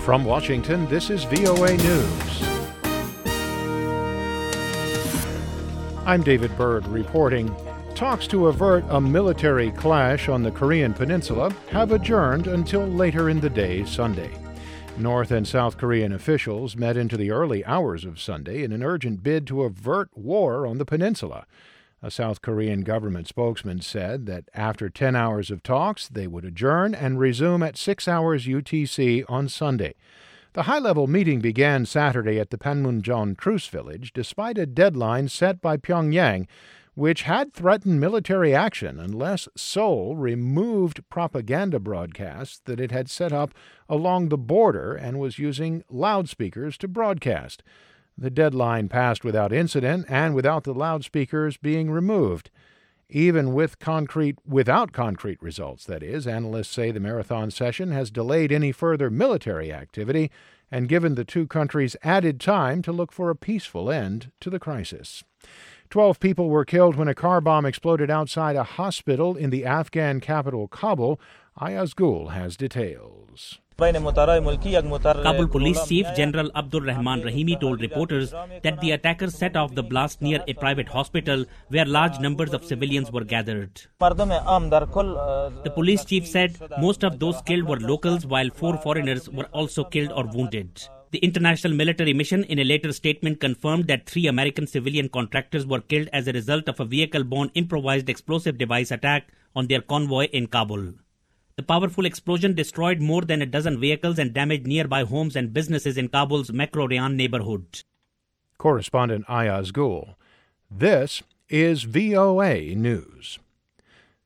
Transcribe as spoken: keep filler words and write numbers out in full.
From Washington, this is V O A News. I'm David Byrd reporting. Talks to avert a military clash on the Korean peninsula have adjourned until later in the day Sunday. North and South Korean officials met into the early hours of Sunday in an urgent bid to avert war on the peninsula. A South Korean government spokesman said that after ten hours of talks, they would adjourn and resume at six hours U T C on Sunday. The high-level meeting began Saturday at the Panmunjom Truce Village, despite a deadline set by Pyongyang, which had threatened military action unless Seoul removed propaganda broadcasts that it had set up along the border and was using loudspeakers to broadcast. The deadline passed without incident and without the loudspeakers being removed. Even with concrete, without concrete results, that is, analysts say the marathon session has delayed any further military activity and given the two countries added time to look for a peaceful end to the crisis. Twelve people were killed when a car bomb exploded outside a hospital in the Afghan capital, Kabul. Ayaz Gul has details. Kabul Police Chief General Abdul Rahman Rahimi told reporters that the attackers set off the blast near a private hospital where large numbers of civilians were gathered. The police chief said most of those killed were locals, while four foreigners were also killed or wounded. The international military mission in a later statement confirmed that three American civilian contractors were killed as a result of a vehicle-borne improvised explosive device attack on their convoy in Kabul. The powerful explosion destroyed more than a dozen vehicles and damaged nearby homes and businesses in Kabul's Makro Rayan neighborhood. Correspondent Ayaz Gul. This is V O A News.